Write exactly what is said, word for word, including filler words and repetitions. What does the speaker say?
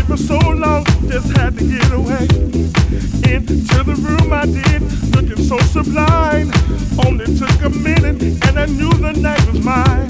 for so long, just had to get away. Into the room I did, looking so sublime. Only took a minute and I knew the night was mine.